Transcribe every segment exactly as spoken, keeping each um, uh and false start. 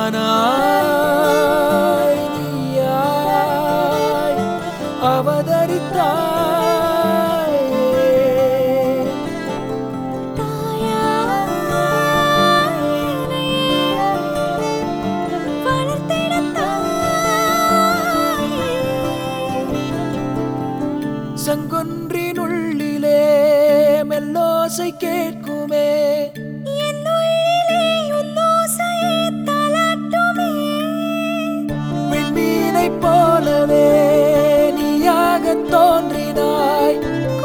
நானாய் நீயாய் அவதரித்தாய் சங்கொன்றினுள்ளிலே மெல்லோசை கேட்குமே விண்மீனை போலவே நீயாக தோன்றினாய்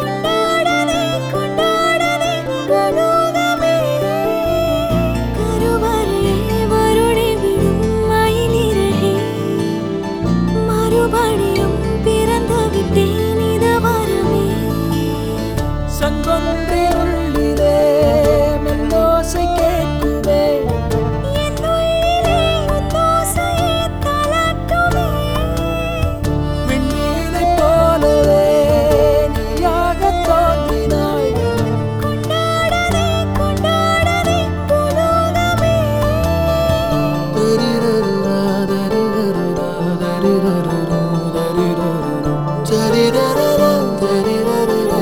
மறுபடியும் பிறந்து விட்டேன் சங்கொன்றினுள்ளிலே மெல்லோசை கேட்குமே விண்மீனை போலவே நீயாக தோன்றினாய் தரிரருரா தரிரருரா தரிரருரா தரிரருரா தரிரருரா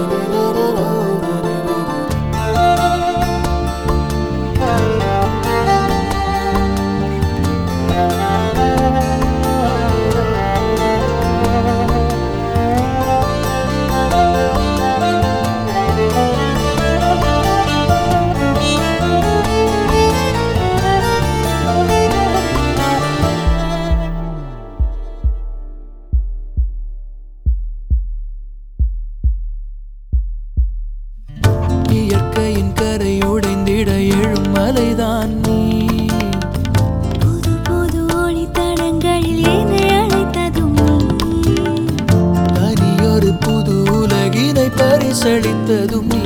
இயற்கையின் கரை உடைந்திட எழும் மலைதான் நீ புது புது ஒளி தடங்களில் என்னை அழைத்ததும் தனியொரு புது உலகினை பரிசளித்ததும் நீ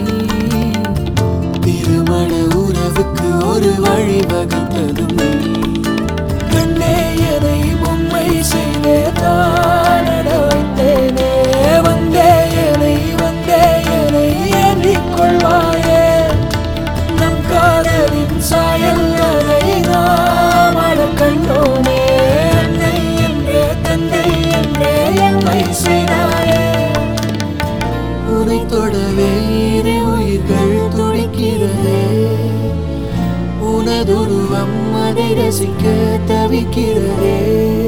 திருமண உறவுக்கு ஒரு வழி வகுத்ததும் நீ கண்ணே எதை பொம்மை செய்தே தானட வைத்தேனே வந்தே எனை வந்தே எனை எண்ணிக்கொள்வாயே நம் காதலின் சாயல் அதை நாம் அட கண்டோனே அன்னை என்றே தந்தை என்றே என்னை செய்தாயே உனை தொடவே இரு உயிர்கள் துடிக்கிறதே உனதுருவம் அதை ரசிக்க தவிக்கிறதே